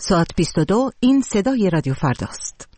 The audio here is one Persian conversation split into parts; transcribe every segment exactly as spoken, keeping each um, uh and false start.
ساعت بیست و دو این صدای رادیو فرداست.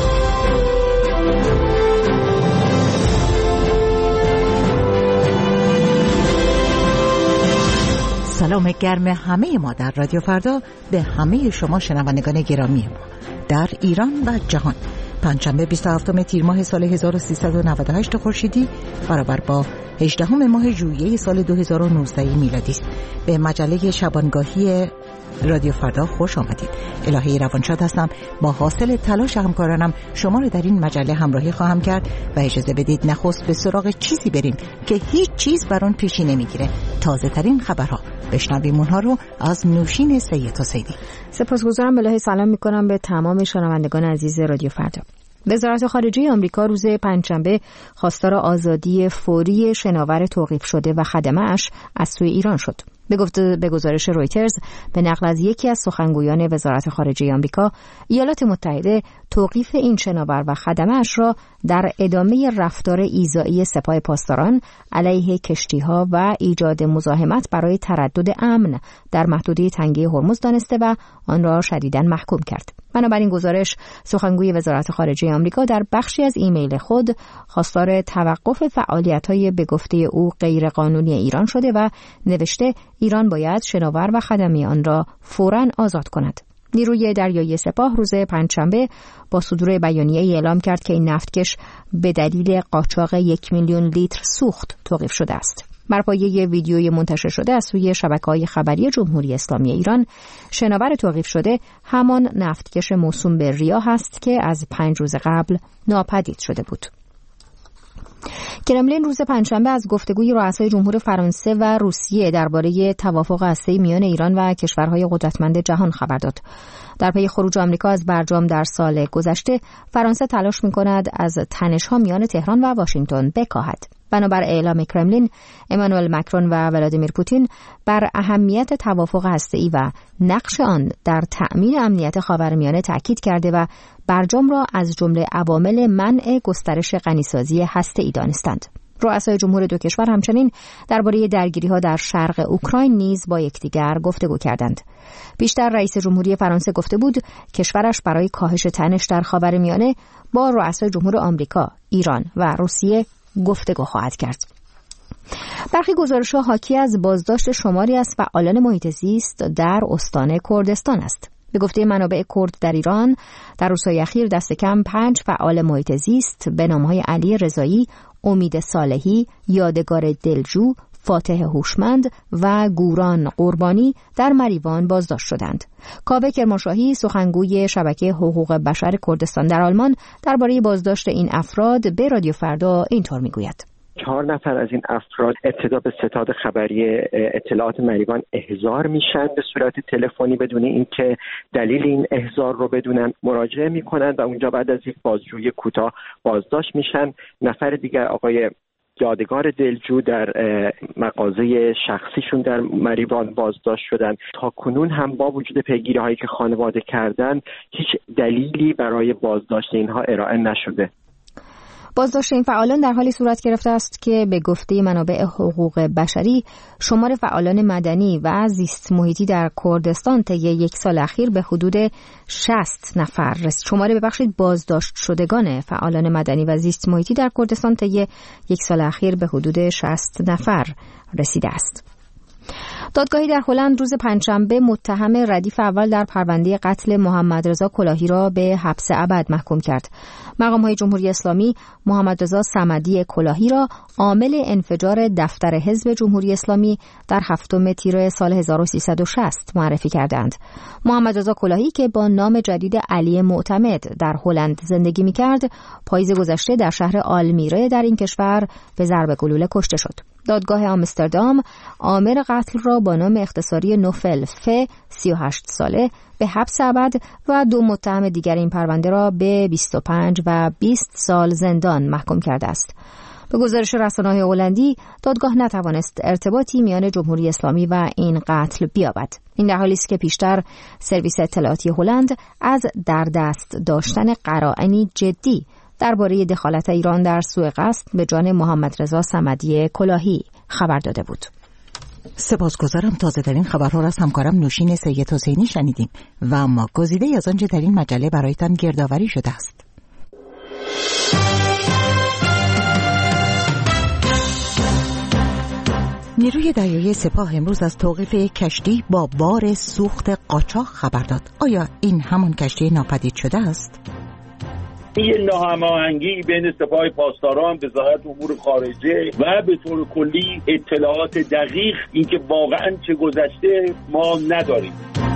سلام گرم همه ما در رادیو فردا به همه شما شنوندگان گرامی ما در ایران و جهان. پنجشنبه بیست و هفتم تیر ماه سال هزار و سیصد و نود و هشت خورشیدی برابر با هجدهم ماه ژوئیه سال دو هزار و نوزده میلادی است. به مجله شبانگاهی رادیو فردا خوش آمدید. الهی روانشاد هستم. با حاصل تلاش همکارانم شما رو در این مجله همراهی خواهم کرد و اجازه بدید نخست به سراغ چیزی بریم که هیچ چیز بر آن پیشی نمیگیره. تازه ترین خبرها. بشنویم اونها رو از نوشین سید حسینی. سپاسگزارم. الهی سلام میکنم به تمام شنوندگان عزیز رادیو فردا. وزارت خارجه آمریکا روز پنجشنبه خواستار آزادی فوری شناور توقیف شده و خدمه‌اش از سوی ایران شد. به گفته به گزارش رویترز به نقل از یکی از سخنگویان وزارت خارجه آمریکا، ایالات متحده توقیف این شناور و خدمه‌اش را در ادامه رفتار ایذایی سپاه پاسداران علیه کشتی‌ها و ایجاد مزاحمت برای تردد امن در محدوده تنگه هرمز دانسته و آن را شدیداً محکوم کرد. بنابراین گزارش سخنگوی وزارت خارجه آمریکا در بخشی از ایمیل خود خواستار توقف فعالیت‌های به گفته او غیرقانونی ایران شده و نوشته ایران باید شناور و خدمه آن را فوراً آزاد کند. نیروی دریایی سپاه روز پنجشنبه با صدور بیانیه‌ای اعلام کرد که این نفتکش به دلیل قاچاق یک میلیون لیتر سوخت توقیف شده است. بر پایه ویدیوی منتشر شده از سوی شبکه‌های خبری جمهوری اسلامی ایران، شناور توقیف شده همان نفتکش موسوم به ریا است که از پنج روز قبل ناپدید شده بود. کرملین روز پنجشنبه از گفتگوی رؤسای جمهور فرانسه و روسیه درباره توافق هسته‌ای میان ایران و کشورهای قدرتمند جهان خبر داد. در پی خروج آمریکا از برجام در سال گذشته، فرانسه تلاش می‌کند از تنش‌ها میان تهران و واشنگتن بکاهد. بنابر اعلام کرملین، امانوئل مکرون و ولادیمیر پوتین بر اهمیت توافق هسته‌ای و نقش آن در تأمین امنیت خاورمیانه تاکید کرده و برجام را از جمله عوامل منع گسترش غنیسازی هسته‌ای دانستند. رؤسای جمهور دو کشور همچنین درباره درگیری‌ها در شرق اوکراین نیز با یکدیگر گفتگو کردند. بیشتر رئیس جمهوری فرانسه گفته بود کشورش برای کاهش تنش در خاورمیانه با رؤسای جمهور آمریکا، ایران و روسیه گفتگو خواهد کرد. برخی گزارش‌ها حاکی از بازداشت شماری از فعالان محیط زیست در استان کردستان است. به گفته منابع کرد در ایران، در روزهای اخیر دست کم پنج فعال محیط زیست به نام‌های علی رضایی، امید صالحی، یادگار دلجو، فاتح هوشمند و گوران قربانی در مریوان بازداشت شدند. کاوه کرمانشاهی، سخنگوی شبکه حقوق بشر کردستان در آلمان، درباره بازداشت این افراد به رادیو فردا اینطور میگوید: چهار نفر از این افراد ابتدا به ستاد خبری اطلاعات مریوان احضار میشن به صورت تلفنی بدون اینکه دلیل این احضار رو بدونن، مراجعه میکنن و اونجا بعد از یک بازجویی کوتاه بازداشت میشن. نفر دیگر آقای یادگار دلجو در مغازه شخصیشون در مریوان بازداشت شدن. تا کنون هم با وجود پیگیری هایی که خانواده کردن هیچ دلیلی برای بازداشت اینها ارائه نشده. بازداشت این فعالان در حالی صورت گرفته است که به گفته منابع حقوق بشری شمار فعالان مدنی و زیست محیطی در کردستان طی یک سال اخیر به حدود شصت نفر رسید. شماره ببخشید بازداشت شدگان فعالان مدنی و زیست محیطی در کردستان طی یک سال اخیر به حدود شصت نفر رسیده است. دادگاهی در هلند روز پنجشنبه متهم ردیف اول در پرونده قتل محمد رضا کلاهی را به حبس ابد محکوم کرد. مقام‌های جمهوری اسلامی محمد رضا صمدی کلاهی را عامل انفجار دفتر حزب جمهوری اسلامی در هفتم تیر سال هزار و سیصد و شصت معرفی کردند. محمد رضا کلاهی که با نام جدید علی معتمد در هلند زندگی می‌کرد، پاییز گذشته در شهر آلمیره در این کشور به ضرب گلوله کشته شد. دادگاه آمستردام آمر قتل را با نام اختصاری نوفل ف سی و هشت ساله به حبس ابد و دو متهم دیگر این پرونده را به بیست و پنج و بیست سال زندان محکوم کرده است. به گزارش رسانه‌های هلندی، دادگاه نتوانست ارتباطی میان جمهوری اسلامی و این قتل بیابد. این در حالی است که پیشتر سرویس اطلاعاتی هلند از در دست داشتن قرائنی جدی درباره دخالت ایران در سوء قصد به جان محمد رضا صمدی کلاهی خبر داده بود. سپاسگزارم. تازه ترین خبرها را از همکارم نوشین سید حسینی شنیدیم و اما گزیده از آنچه در این مجله برایتان گردآوری شده است. نیروی دریایی سپاه امروز از توقیف یک کشتی با بار سوخت قاچاق خبر داد. آیا این همان کشتی ناپدید شده است؟ این ناهماهنگی بین سپاه پاسداران، وزارت امور خارجه و به طور کلی اطلاعات دقیق اینکه واقعا چه گذشته ما نداریم.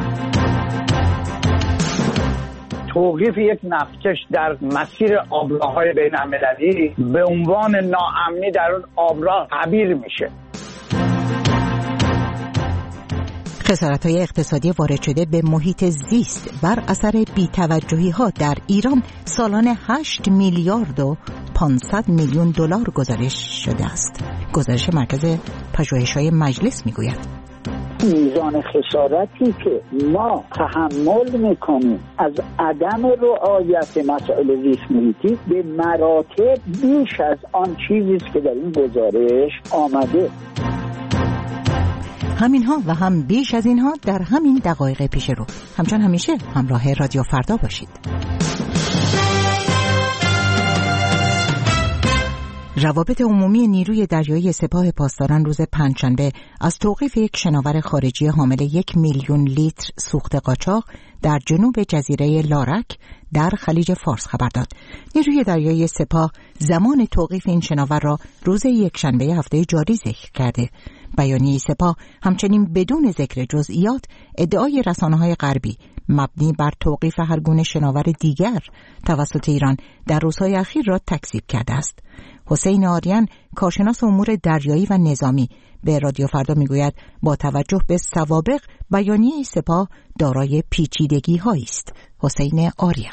توقیف یک نفتکش در مسیر آبراهای بین المللی به عنوان ناامنی در اون آبراه تعبیر میشه. خسارت‌های اقتصادی وارد شده به محیط زیست بر اثر بی‌توجهی‌ها در ایران سالانه هشت میلیارد و پانصد میلیون دلار گزارش شده است. گزارش مرکز پژوهش‌های مجلس میگوید میزان خسارتی که ما تحمل میکنیم از عدم رعایت مسائل زیست محیطی به مراتب بیش از آن چیزی است که در این گزارش آمده. همینها و هم بیش از اینها در همین دقایق پیش رو. همچون همیشه همراه رادیو فردا باشید. روابط عمومی نیروی دریایی سپاه پاسداران روز پنجشنبه از توقیف یک شناور خارجی حامل یک میلیون لیتر سوخت قاچاق در جنوب جزیره لارک در خلیج فارس خبر داد. نیروی دریایی سپاه زمان توقیف این شناور را روز یکشنبه هفته جاری ذکر کرده. بیانیه سپاه همچنین بدون ذکر جزئیات ادعای رسانه‌های غربی مبنی بر توقیف هر گونه شناور دیگر توسط ایران در روزهای اخیر را تکذیب کرده است. حسین آریان، کارشناس امور دریایی و نظامی، به رادیو فردا میگوید با توجه به سوابق بیانیه سپاه دارای پیچیدگی‌هایی است. حسین آریان: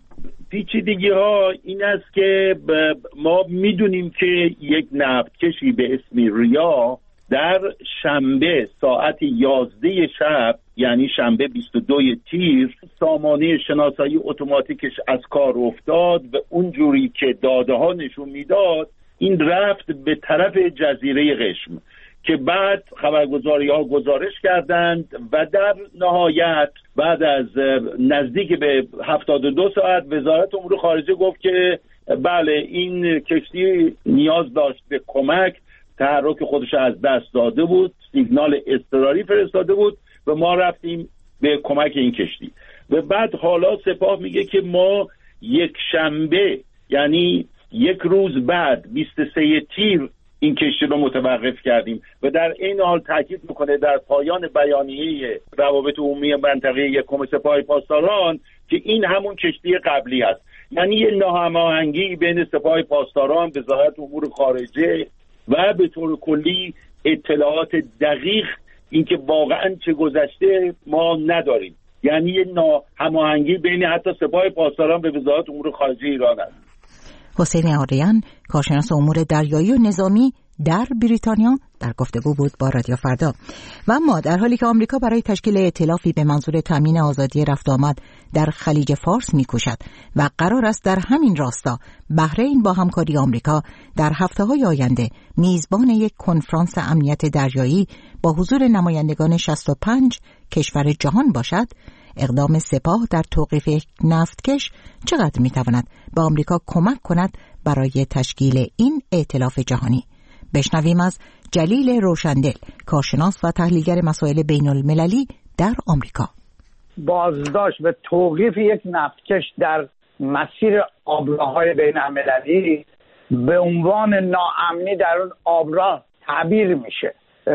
پیچیدگی ها این است که ما میدونیم که یک نفتکشی به اسم ریا در شنبه ساعت یازده شب، یعنی شنبه بیست و دو تیر، سامانه شناسایی اتوماتیکش از کار افتاد و اونجوری که داده ها نشون میداد این رفت به طرف جزیره قشم که بعد خبرگزاری ها گزارش کردند و در نهایت بعد از نزدیک به هفتاد و دو ساعت وزارت امور خارجه گفت که بله این کشتی نیاز داشت به کمک، تحرک خودش از دست داده بود، سیگنال اضطراری فرستاده بود و ما رفتیم به کمک این کشتی. و بعد حالا سپاه میگه که ما یک شنبه، یعنی یک روز بعد بیست و سه تیر، این کشتی رو متوقف کردیم و در این حال تاکید میکنه در پایان بیانیه روابط عمومی منطقه یکم سپاه پاسداران که این همون کشتی قبلی است. یعنی یه ناهماهنگی بین سپاه پاسداران، وزارت امور خارجه و به طور کلی اطلاعات دقیق اینکه واقعا چه گذشته ما نداریم. یعنی یه ناهماهنگی بین حتی سپاه پاسداران و وزارت امور خارجه ایران است. حسین آریان، کارشناس امور دریایی و نظامی در بریتانیا، در گفتگو بود با رادیو فردا. و اما در حالی که آمریکا برای تشکیل ائتلافی به منظور تامین آزادی رفت آمد در خلیج فارس می‌کوشد و قرار است در همین راستا بحرین با همکاری آمریکا در هفته‌های آینده میزبان یک کنفرانس امنیت دریایی با حضور نمایندگان شصت و پنج کشور جهان باشد، اقدام سپاه در توقیف یک نفتکش چقدر می‌تواند به آمریکا کمک کند برای تشکیل این ائتلاف جهانی؟ بشنویم از جلیل روشندل، کارشناس و تحلیلگر مسائل بین المللی در آمریکا. بازداشت و توقیف یک نفتکش در مسیر آبراهای بین المللی به عنوان ناامنی در اون آبراه تعبیر میشه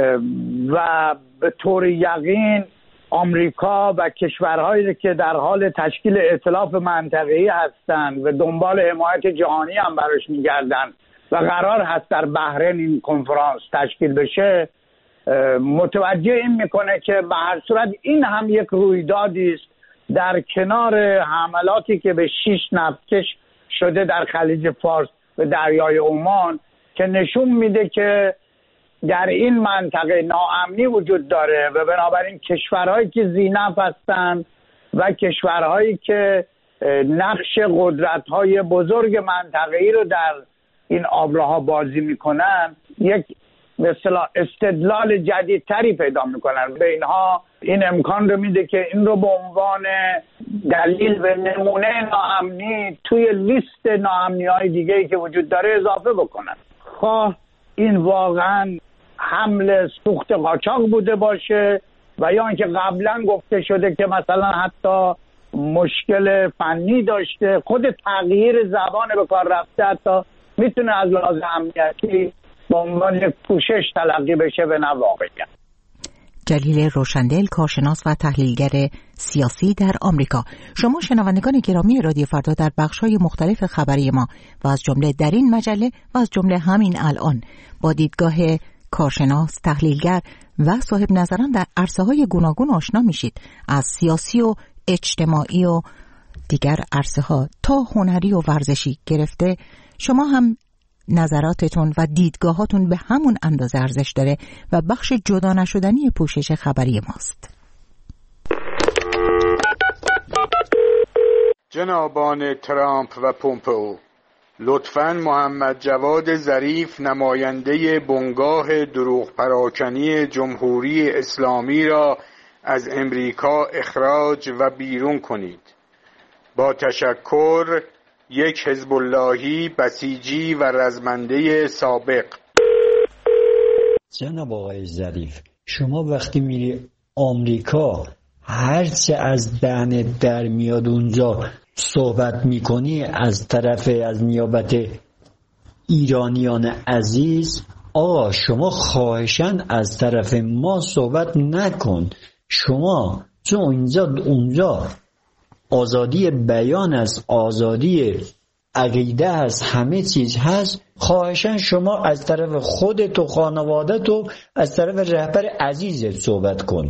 و به طور یقین آمریکا و کشورهایی که در حال تشکیل ائتلاف منطقه‌ای هستند و دنبال حمایت جهانی هم براش میگردند و قرار هست در بحرین این کنفرانس تشکیل بشه، متوجه این میکنه که به هر صورت این هم یک رویدادی است در کنار حملاتی که به شش نفتکش شده در خلیج فارس و دریای عمان که نشون میده که در این منطقه ناامنی وجود داره و بنابراین کشورهایی که ذی‌نفع هستند و کشورهایی که نقش قدرت‌های بزرگ منطقه‌ای رو در این آبراها بازی میکنن یک به اصطلاح استدلال جدیدتری پیدا میکنن. به اینها این امکان رو میده که این رو به عنوان دلیل به نمونه ناامنی توی لیست ناامنی‌های دیگه‌ای که وجود داره اضافه بکنن، خواه این واقعا حمل سوخت قاچاق بوده باشه و یا اینکه قبلا گفته شده که مثلا حتی مشکل فنی داشته، خود تغییر زبان به کار رفته حتی میتونه از لحاظ امنیتی به عنوان یک پوشش تلقی بشه به نواقعیت. جلیل روشندل، کارشناس و تحلیلگر سیاسی در آمریکا. شما شنوندگان گرامی رادیو فردا در بخش‌های مختلف خبری ما و از جمله در این مجله و از جمله همین الان با دیدگاه کارشناس، تحلیلگر و صاحب نظران در عرصه‌های گوناگون آشنا میشید، از سیاسی و اجتماعی و دیگر عرصه‌ها تا هنری و ورزشی گرفته. شما هم نظراتتون و دیدگاهاتون به همون اندازه ارزش داره و بخش جدا نشدنی پوشش خبری ماست. جنابان ترامپ و پومپئو، لطفاً محمد جواد ظریف نماینده بنگاه دروغ پراکنی جمهوری اسلامی را از امریکا اخراج و بیرون کنید. با تشکر، یک حزب اللهی بسیجی و رزمنده سابق. جناب آقای ظریف، شما وقتی میری آمریکا هرچه از دهنت در میاد اونجا صحبت میکنی از طرف از نیابت ایرانیان عزیز، آقا شما خواهشاً از طرف ما صحبت نکن. شما چون اونجا اونجا آزادی بیان است، آزادی عقیده است، همه چیز هست، خواهشاً شما از طرف خودت و خانوادت و از طرف رهبر عزیزت صحبت کن.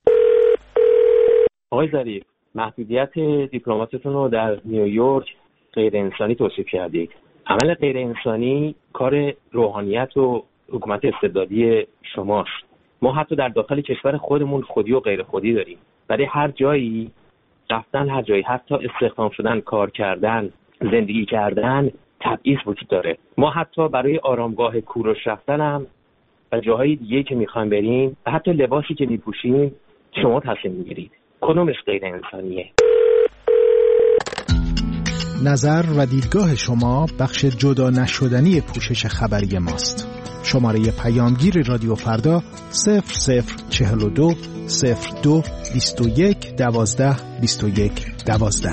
آقای ظریف، محدودیت دیپلماتتون رو در نیویورک غیر انسانی توصیف کردید. عمل غیر انسانی کار روحانیت و حکومت استبدادی شماست. ما حتی در داخل کشور خودمون خودی و غیر خودی داریم. برای هر جایی رفتن، هر جایی حتی استخدام شدن، کار کردن، زندگی کردن تبعیض وجود داره. ما حتی برای آرامگاه کوروش رفتن هم و جاهای دیگه که میخوایم بریم و حتی لباسی که میپوشیم شما تصمیم میگیرید. کدومش غیر انسانیه؟ نظر و دیدگاه شما بخش جدا نشدنی پوشش خبری ماست. شماره پیامگیر رادیو فردا صفر صفر چهل و دو صفر دو بیست و یک دوازده بیست و یک دوازده.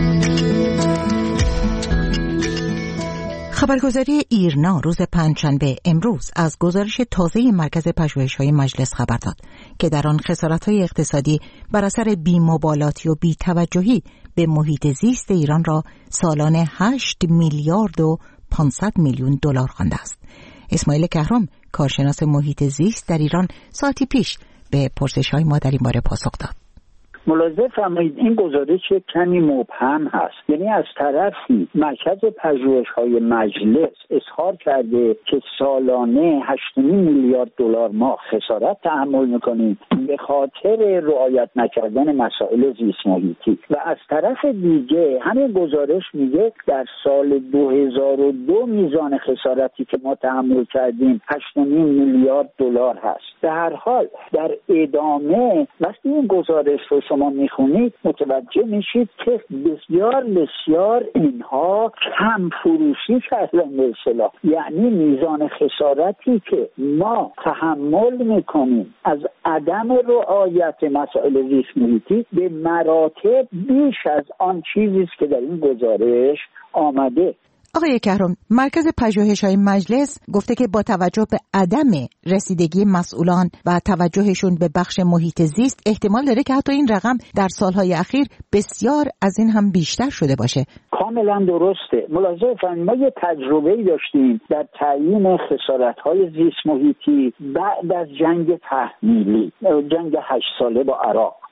خبرگزاری ایرنا روز پنجشنبه امروز از گزارش تازه مرکز پژوهش‌های مجلس خبر داد که در آن خسارت‌های اقتصادی بر اثر بی‌مبالاتی و بی‌توجهی به محیط زیست ایران را سالانه هشت میلیارد و پانصد میلیون دلار خوانده است. اسماعیل کهرم، کارشناس محیط زیست در ایران، ساعتی پیش به پرسش‌های ما در این باره پاسخ داد. ملاحظه فرمایید این گزارش کمی مبهم هست. یعنی از طرفی مرکز پژوهش‌های مجلس اظهار کرده که سالانه هشت میلیارد دلار ما خسارت تحمل می‌کنیم به خاطر رعایت نکردن مسائل زیست محیطی، و از طرف دیگه همین گزارش میگه در سال دو هزار و دو میزان خسارتی که ما تحمل کردیم هشت میلیارد دلار هست. به هر حال در ادامه وقتی این گزارش رو شما میخونید متوجه میشید که بسیار بسیار اینها کم فروشی کردن به اصطلاح. یعنی میزان خسارتی که ما تحمل میکنیم از عدم رعایت مسائل زیست محیطی به مراتب بیش از آن چیزی است که در این گزارش آمده. آقای کهرم، مرکز پژوهش‌های مجلس گفته که با توجه به عدم رسیدگی مسئولان و توجهشون به بخش محیط زیست احتمال داره که حتی این رقم در سالهای اخیر بسیار از این هم بیشتر شده باشه. کاملا درسته. ملاحظه فرمایید ما یه تجربه‌ای داشتیم در تعیین خسارت‌های زیست محیطی بعد از جنگ تحمیلی، جنگ هشت ساله با عراق.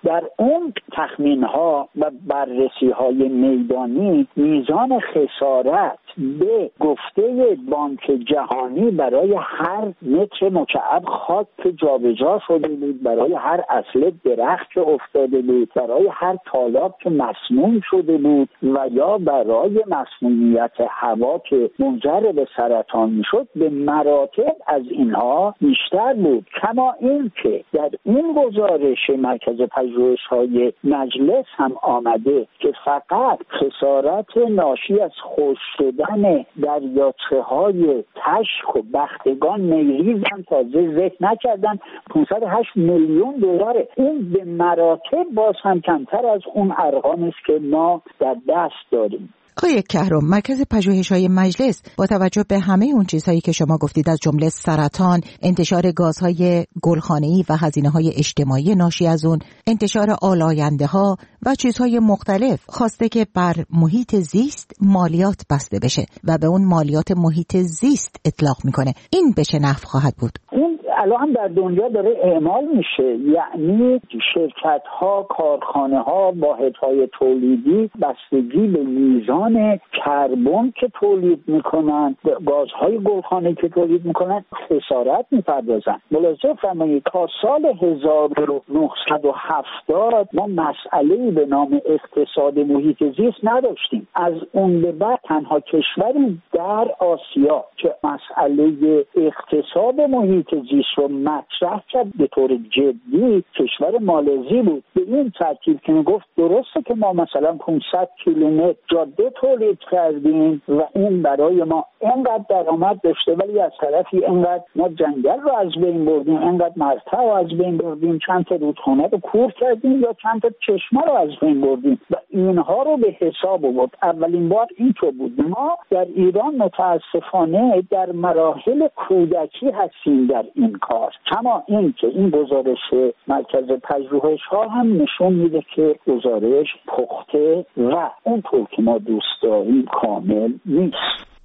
در اون تخمین ها و بررسی های میدانی میزان خسارت به گفته بانک جهانی برای هر متر مکعب خاک که جابجا شده بود، برای هر اصل درخت که افتاده بود، برای هر تالاب که مسموم شده بود و یا برای مسمومیت هوا که منجر به سرطان میشد، به مراتب از اینها بیشتر بود. کما این که در این گزارش مرکز پژوهش‌های مجلس هم آمده که فقط خسارت ناشی از خشک شدن دریاچه‌های تشک و بختگان نیریز هم تازه ذکر نکردن، پانصد و هشت میلیون دلاره. این به مراتب باز هم کمتر از اون ارقامی است که ما در دست داریم. آقای کهرم، مرکز پژوهش‌های مجلس با توجه به همه اون چیزهایی که شما گفتید از جمله سرطان، انتشار گازهای گلخانه‌ای و هزینه‌های اجتماعی ناشی از اون، انتشار آلاینده‌ها و چیزهای مختلف، خواسته که بر محیط زیست مالیات بسته بشه و به اون مالیات محیط زیست اطلاق میکنه. این به چه نحو خواهد بود؟ این الان در دنیا داره اعمال میشه، یعنی شرکت‌ها، کارخانه‌ها، واحدهای تولیدی بستگی به میزان کربن که تولید میکنن، گازهای گلخانه‌ای که تولید میکنن خسارت میپردازن. ملاحظه فرمایید تا سال هزار و نهصد و هفتاد ما مسئله‌ای به نام اقتصاد محیط زیست نداشتیم. از اون به بعد تنها کشوری در آسیا که مسئله اقتصاد محیط زیست رو مطرح کرد به طور جدی کشور مالزی بود. به این ترتیب که میگفت درسته که ما مثلا پانصد کیلومتر جاده تولید کردیم و این برای ما اینقدر درآمد داشته، ولی از طرفی اینقدر ما جنگل رو از بین بردیم، اینقدر مرتع رو از بین بردیم، چند تا رودخانه رو کور کردیم یا چند تا چشمه رو از بین بردیم و اینها رو به حساب آورد. اولین بار اینطور بود. ما در ایران متاسفانه در مراحل کودکی هستیم در این کار. کما این که این گزارش مرکز پژوهش ها هم نشون میده که گزارش پخته و اونطور که ما دوست داریم کامل نیست.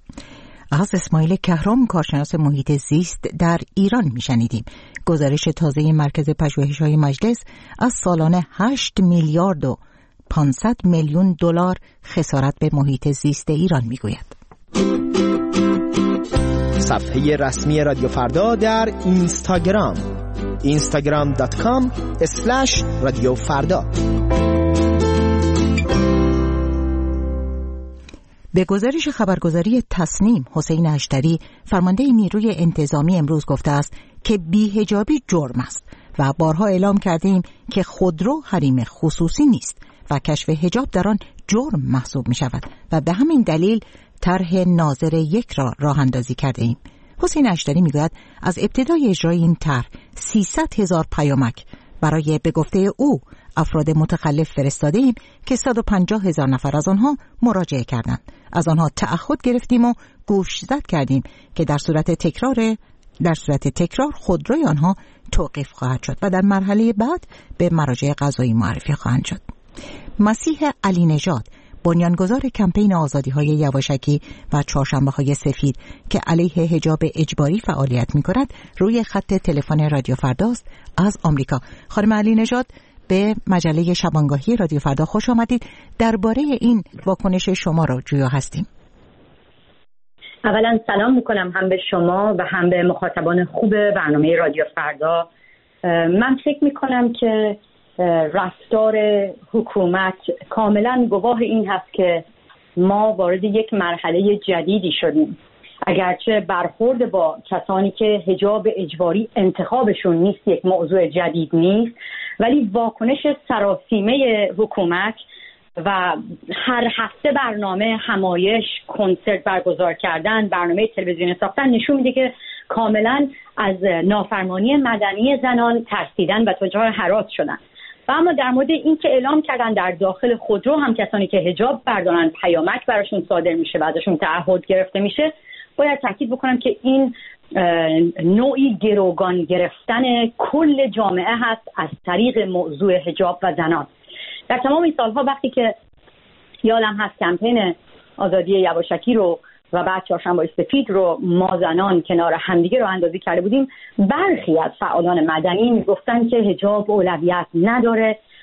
از اسماعیل کهرم، کارشناس محیط زیست در ایران میشنیدیم. گزارش تازه مرکز پژوهش‌های مجلس از سالانه هشت میلیارد و پانصد میلیون دلار خسارت به محیط زیست ایران میگوید. صفحه رسمی رادیو فردا در اینستاگرام اینستاگرام دات کام اسلش رادیو فردا. به گزارش خبرگزاری تصنیم، حسین اشتری، فرمانده نیروی انتظامی، امروز گفته است که بی‌حجابی جرم است و بارها اعلام کردیم که خودرو حریم خصوصی نیست و کشف حجاب در آن جرم محسوب می شود و به همین دلیل طرح ناظر یک را راه اندازی کرده ایم. حسین اشتری می گوید از ابتدای اجرای این طرح سیصد هزار پیامک برای به گفته او افراد متخلف فرستاده ایم که صد و پنجاه هزار نفر از آنها مراجعه کردند. از آنها تعهد گرفتیم و گوشزد کردیم که در صورت تکرار در صورت تکرار خودروی آنها توقیف خواهد شد و در مرحله بعد به مراجع قضایی معرفی خواهند شد. مسیح علی نژاد، بنیانگذار کمپین آزادی‌های یواشکی و چهارشنبه‌های سفید که علیه حجاب اجباری فعالیت می‌کند، روی خط تلفن رادیو فرداست از آمریکا. خانم علی نژاد، به مجله شبانگاهی رادیو فردا خوش آمدید. درباره این واکنش شما را جویا هستیم. اولا سلام میکنم هم به شما و هم به مخاطبان خوب برنامه رادیو فردا. من فکر میکنم که رفتار حکومت کاملا گواه این هست که ما وارد یک مرحله جدیدی شدیم. اگرچه برخورد با کسانی که حجاب اجباری انتخابشون نیست یک موضوع جدید نیست، ولی واکنش سراسیمه حکومت و هر هفته برنامه همایش، کنسرت برگزار کردن، برنامه تلویزیونی ساختن نشون میده که کاملا از نافرمانی مدنی زنان ترسیدن و تجار هراس شدن. و اما در مورد این که اعلام کردن در داخل خودرو هم کسانی که حجاب بردارن پیامک براشون صادر میشه و ازشون تعهد گرفته میشه، باید تاکید بکنم که این نوعی گروگان گرفتن کل جامعه هست از طریق موضوع حجاب و زنان. در تمام این سالها وقتی که یادم هست کمپین آزادی یواشکی رو و بعد چهارشنبه سفید رو ما زنان کنار همدیگه رو اندازی کرده بودیم، برخی از فعالان مدنی میگفتن که حجاب اولویت نداره،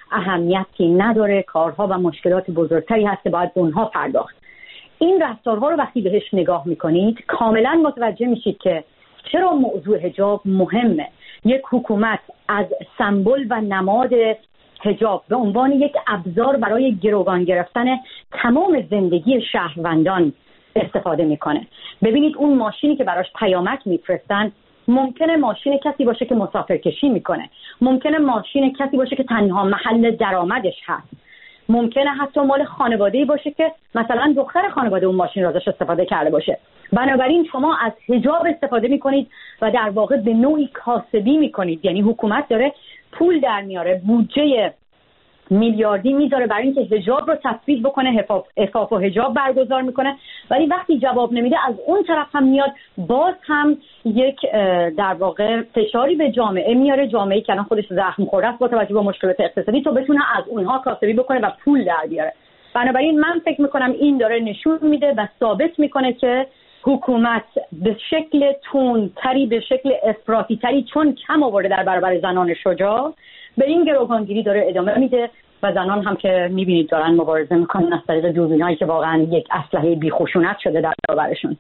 اهمیتی نداره، کارها و مشکلات بزرگتری هست که باید اونها پرداخت. این رفتارها رو وقتی بهش نگاه میکنید کاملا متوجه میشید که چرا موضوع حجاب مهمه. یک حکومت از سمبل و نماد حجاب به عنوان یک ابزار برای گروگان گرفتن تمام زندگی شهروندان استفاده میکنه. ببینید اون ماشینی که براش پیامک میفرستن ممکنه ماشین کسی باشه که مسافرکشی میکنه، ممکنه ماشین کسی باشه که تنها محل درآمدش هست، ممکنه حتی مال خانواده‌ای باشه که مثلا دختر خانواده اون ماشین رو ازش استفاده کرده باشه. بنابراین شما از حجاب استفاده میکنید و در واقع به نوعی کاسبی میکنید، یعنی حکومت داره پول در میاره، بودجه میلیاردی میذاره برای اینکه حجاب رو تثبیت بکنه، عفاف و حجاب برگزار میکنه، ولی وقتی جواب نمیده از اون طرف هم میاد باز هم یک در واقع فشاری به جامعه میاره، جامعه‌ای که الان خودش زخم خورده است با توجه به مشکلات اقتصادی، تو بتونه از اونها کاسبی بکنه و پول در بیاره. بنابراین من فکر میکنم این داره نشون میده و ثابت میکنه که حکومت به شکل تندتری، به شکل افراطی تری، چون کم آورده در برابر زنان شجاع، به این گروگانگیری داره ادامه میده و زنان هم که میبینید دارن مبارزه میکنن از طریق دوربینایی که واقعا یک اسلحه بیخشونت شده در برابرشون.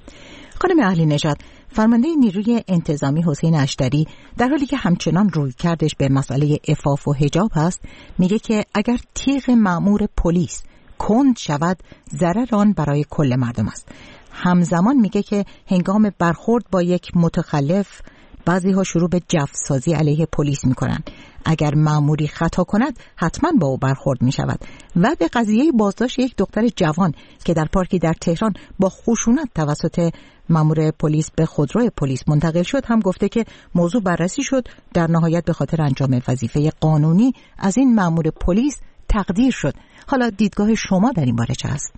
خانم علی نژاد، فرمانده نیروی انتظامی حسین اشتری در حالی که همچنان روی کردش به مسئله عفاف و حجاب هست، میگه که اگر تیغ مأمور پلیس کند شود ضرر آن برای کل مردم است. همزمان میگه که هنگام برخورد با یک متخلف بعضی ها شروع به جفسازی علیه پلیس میکنن. اگر مأموری خطا کند حتما با او برخورد میشود. و به قضیه بازداشت یک دختر جوان که در پارکی در تهران با خشونت توسط مأمور پلیس به خودروی پلیس منتقل شد هم گفته که موضوع بررسی شد، در نهایت به خاطر انجام وظیفه قانونی از این مأمور پلیس تقدیر شد. حالا دیدگاه شما در این باره چه است؟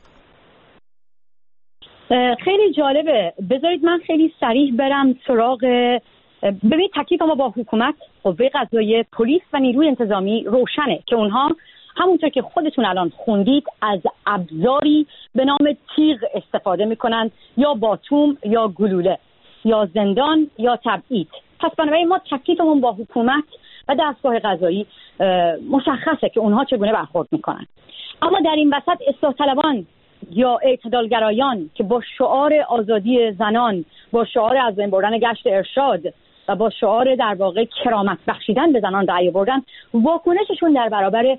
خیلی جالبه. بذارید من خیلی صریح برم سراغ. ببینید تکلیف ما با حکومت، قوه قضاییه، پلیس و نیروی انتظامی روشنه که اونها همونطور که خودتون الان خوندید از ابزاری به نام تیغ استفاده میکنند، یا باتوم یا گلوله یا زندان یا تبعید. پس بنابراین ما تکلیفمون با حکومت و دستگاه قضایی مشخصه که اونها چگونه برخورد میکنن. اما در این وسط اصلاح طلبان یا اعتدالگرایان که با شعار آزادی زنان، با شعار از بین بردن گشت ارشاد و با شعار در واقع کرامت بخشیدن به زنان رأی بردن، واکنششون در برابر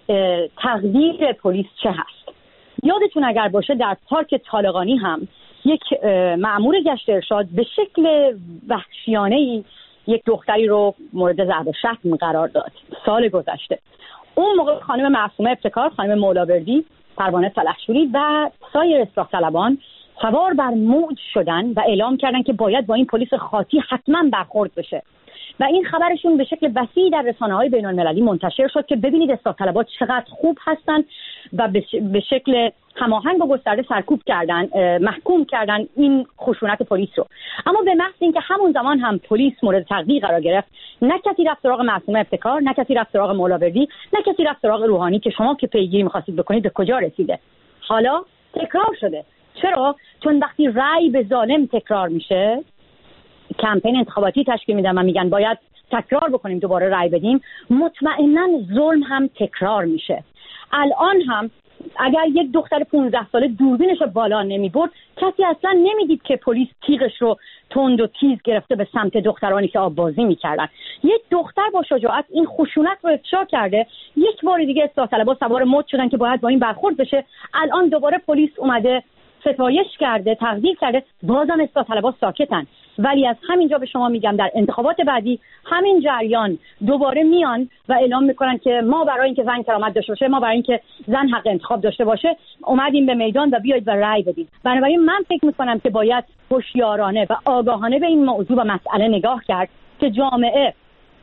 تقدیر پلیس چه هست؟ یادتون اگر باشه در پارک طالقانی هم یک مأمور گشت ارشاد به شکل وحشیانه‌ای یک دختری رو مورد ضرب و شتم قرار داد سال گذشته. اون موقع خانم معصومه ابتکار، خانم مولاوردی، پروانه سلحشوری و سایر اصلاح طلبان سوار بر موج شدن و اعلام کردن که باید با این پلیس خاطی حتما برخورد بشه و این خبرشون به شکل وسیعی در رسانه‌های بین‌المللی منتشر شد که ببینید اصلاح طلبات چقدر خوب هستن و به شکل هماهنگ و گسترده سرکوب کردن، محکوم کردن این خشونت پلیس رو. اما به محض اینکه همون زمان هم پلیس مورد تقدیر قرار گرفت، نه کسی رفت سراغ معصومه ابتکار، نه کسی رفت سراغ مولاوردی، نه کسی رفت سراغ روحانی که شما که پیگیری می‌خواستید بکنید به کجا رسیده. حالا تکرار شده. چرا؟ چون وقتی رأی به ظالم تکرار میشه، کمپین انتخاباتی تشکیل میدن و میگن باید تکرار بکنیم، دوباره رأی بدیم، مطمئنا ظلم هم تکرار میشه. الان هم اگر یک دختر پانزده ساله دوربینش رو بالا نمیبرد، کسی اصلا نمیدید که پلیس تیغش رو تند و تیز گرفته به سمت دخترانی که آب بازی میکردن. یک دختر با شجاعت این خشونت رو افشا کرده. یک بار دیگه اصلاح طلبها سوار موج شدن که باید با این برخورد بشه. الان دوباره پلیس اومده ستایش کرده، تقدیر کرده، بازم اصلاح طلبها ساکتن. ولی از همینجا به شما میگم در انتخابات بعدی همین جریان دوباره میان و اعلام میکنن که ما برای اینکه زن کرامت داشته باشه، ما برای اینکه زن حق انتخاب داشته باشه اومدیم به میدان و بیاید و رأی بدید. بنابراین من فکر میکنم که باید هوشیارانه و آگاهانه به این موضوع و مسئله نگاه کرد که جامعه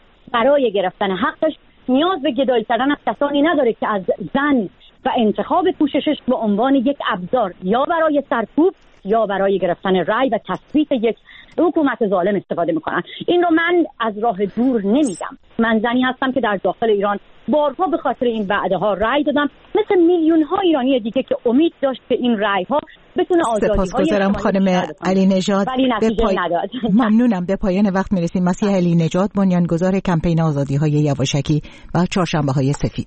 برای گرفتن حقش نیاز به گدایی کردن از کسانی نداره که از زن و انتخاب پوششش به عنوان یک ابزار یا برای سرکوب یا برای گرفتن رأی و تثبیت یک حکومت ظالم استفاده میکنن. این رو من از راه دور نمیگم. من زنی هستم که در داخل ایران بارها به خاطر این وعده ها رأی دادم، مثل میلیون ها ایرانی دیگه که امید داشت که این رأی ها بتونه آزادی‌های سپاسگزارم خانم علی نژاد. به پای... نداد. ممنونم. به پایان وقت میرسیم. مسیح علی نژاد، بنیانگذار کمپین آزادی‌های یواشکی و چهارشنبه‌های سفید.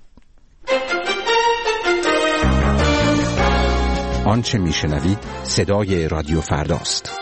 آنچه میشنوید صدای رادیو فرداست.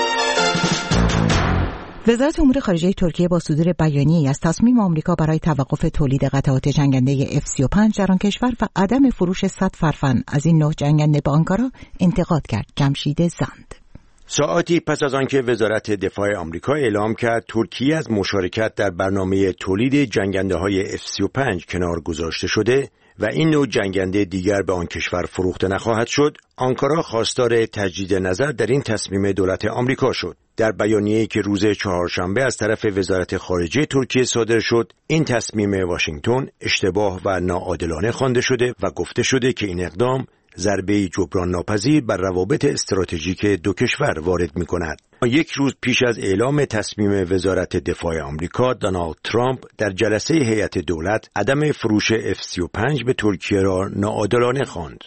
وزارت امور خارجه ترکیه با صدور بیانیه‌ای از تصمیم آمریکا برای توقف تولید قطعات جنگنده اف سی و پنج در آن کشور و عدم فروش صد فرفن از این نوع جنگنده به آنکارا انتقاد کرد. جمشید زند. ساعاتی پس از آنکه وزارت دفاع آمریکا اعلام کرد ترکیه از مشارکت در برنامه تولید جنگنده‌های اف سی و پنج کنار گذاشته شده و این نوع جنگنده دیگر به آن کشور فروخته نخواهد شد، آنکارا خواستار تجدید نظر در این تصمیم دولت آمریکا شد. در بیانیه‌ای که روز چهارشنبه از طرف وزارت خارجه ترکیه صادر شد، این تصمیم واشنگتن اشتباه و ناعادلانه خوانده شده و گفته شده که این اقدام ضربه‌ای جبران ناپذیر بر روابط استراتژیک دو کشور وارد می‌کند. یک روز پیش از اعلام تصمیم وزارت دفاع آمریکا، دونالد ترامپ در جلسه هیئت دولت عدم فروش اف سی و پنج به ترکیه را ناعادلانه خواند.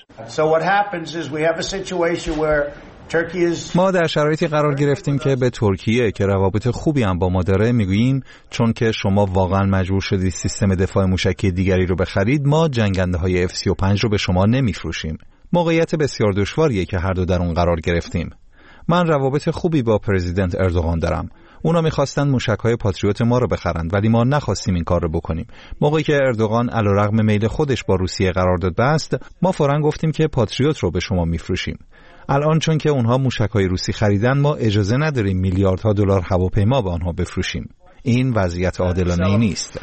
ما در شرایطی قرار گرفتیم که به ترکیه که روابط خوبی هم با ما داره میگوییم چون که شما واقعا مجبور شدید سیستم دفاع موشکی دیگری رو بخرید، ما جنگنده های اف سی و پنج رو به شما نمیفروشیم. موقعیت بسیار دشواریه که هر دو در اون قرار گرفتیم. من روابط خوبی با پرزیدنت اردوغان دارم. اونا می‌خواستن موشک‌های پاتریوت ما رو بخرند ولی ما نخواستیم این کار رو بکنیم. موقعی که اردوغان علیرغم میل خودش با روسیه قرارداد بست، ما فوراً گفتیم که پاتریوت رو به شما میفروشیم. الان چون که اونها موشک‌های روسی خریدن، ما اجازه نداریم میلیاردها دلار هواپیما به آنها بفروشیم. این وضعیت عادلانه‌ای نیست.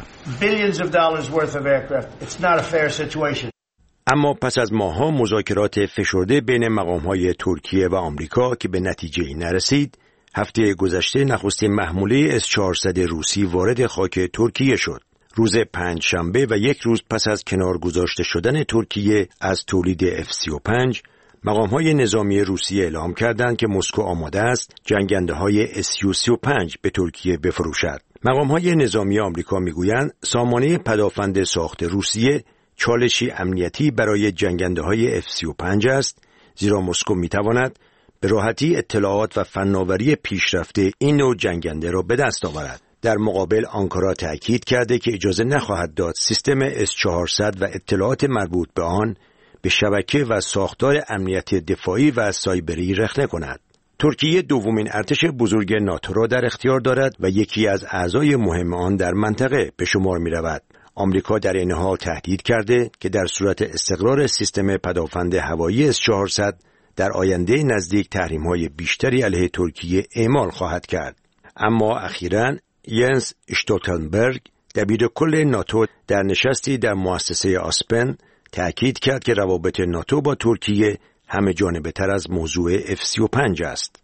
اما پس از ماه‌ها مذاکرات فشرده بین مقام‌های ترکیه و آمریکا که به نتیجه‌ای نرسید، هفته گذشته نخستین محموله اس چهارصد روسی وارد خاک ترکیه شد. روز پنجشنبه و یک روز پس از کنار گذاشته شدن ترکیه از تولید اف سی و پنج، مقام‌های نظامی روسیه اعلام کردند که مسکو آماده است جنگنده‌های اس یو سی و پنج به ترکیه بفروشد. مقام‌های نظامی آمریکا می‌گویند سامانه پدافند ساخت روسیه چالشی امنیتی برای جنگنده‌های اف سی و پنج است، زیرا مسکو می‌تواند به راحتی اطلاعات و فناوری پیشرفته این نوع جنگنده را به دست آورد. در مقابل آنکارا تأکید کرده که اجازه نخواهد داد سیستم اس چهارصد و اطلاعات مربوط به آن به شبکه و ساختار امنیت دفاعی و سایبری رخنه کند. ترکیه دومین ارتش بزرگ ناتو را در اختیار دارد و یکی از اعضای مهم آن در منطقه به شمار می رود. آمریکا در این حال تهدید کرده که در صورت استقرار سیستم پدافند هوایی اس چهارصد در آینده نزدیک تحریم‌های بیشتری علیه ترکیه اعمال خواهد کرد. اما اخیراً ینس اشتولتنبرگ دبیرکل ناتو در نشستی در مؤسسه آسپن تأکید کرد که روابط ناتو با ترکیه همه جانبه تر از موضوع اف سی و پنج است.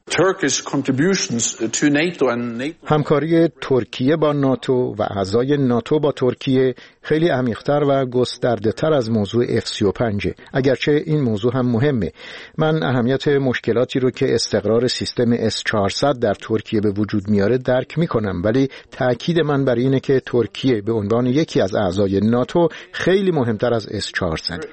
همکاری ترکیه با ناتو و اعضای ناتو با ترکیه خیلی عمیق‌تر و گسترده‌تر از موضوع اف سی و پنج. اگرچه این موضوع هم مهمه. من اهمیت مشکلاتی رو که استقرار سیستم اس چهارصد در ترکیه به وجود میاره درک میکنم، ولی تأکید من بر اینه که ترکیه به عنوان یکی از اعضای ناتو خیلی مهمتر از اس چهارصد.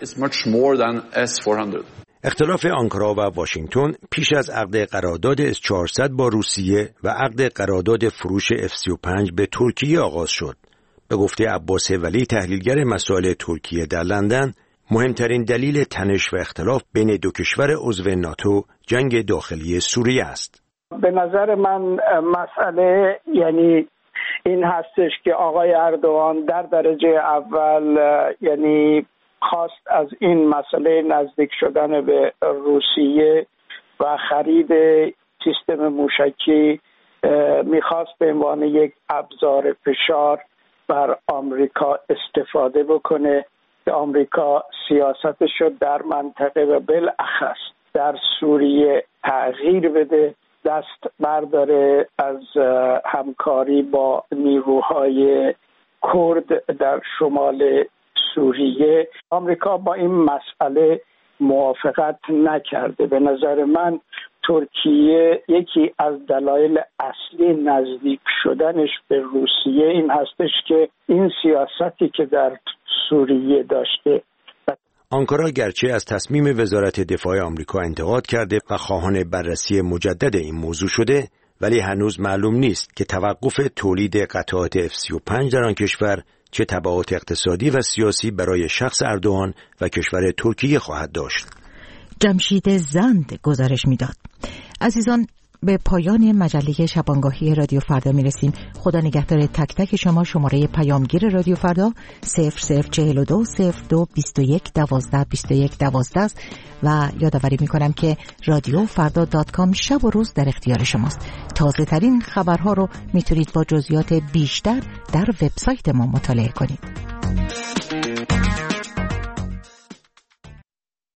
اختلاف آنکارا و واشنگتن پیش از عقد قرارداد اس چهارصد با روسیه و عقد قرارداد فروش اف سی و پنج به ترکیه آغاز شد. به گفته عباس ولی تحلیلگر مسائل ترکیه در لندن، مهمترین دلیل تنش و اختلاف بین دو کشور عضو ناتو جنگ داخلی سوریه است. به نظر من مسئله یعنی این هستش که آقای اردوغان در درجه اول یعنی خواست از این مسئله نزدیک شدن به روسیه و خرید سیستم موشکی میخواست به عنوان یک ابزار فشار بر آمریکا استفاده بکنه که آمریکا سیاستش رو در منطقه و بالاخص در سوریه تغییر بده، دست برداره از همکاری با نیروهای کرد در شمال سوریه. آمریکا با این مسئله موافقت نکرده. به نظر من ترکیه یکی از دلایل اصلی نزدیک شدنش به روسیه این هستش که این سیاستی که در سوریه داشته. آنکارا گرچه از تصمیم وزارت دفاع آمریکا انتقاد کرده و خواهان بررسی مجدد این موضوع شده، ولی هنوز معلوم نیست که توقف تولید قطعات اف سی و پنج در آن کشور چه تبعات اقتصادی و سیاسی برای شخص اردوغان و کشور ترکیه خواهد داشت. جمشید زند گزارش میداد. عزیزان، به پایان مجله شبانگاهی رادیو فردا میرسیم. خدا نگهدار تک تک شما. شماره پیامگیر رادیو فردا صفر صفر چهل و دو صفر دو بیست و یک دوازده بیست و یک دوازده است و یادآوری میکنم که رادیو فردا دات کام شب و روز در اختیار شماست. تازه ترین خبرها رو میتونید با جزئیات بیشتر در وبسایت ما مطالعه کنید.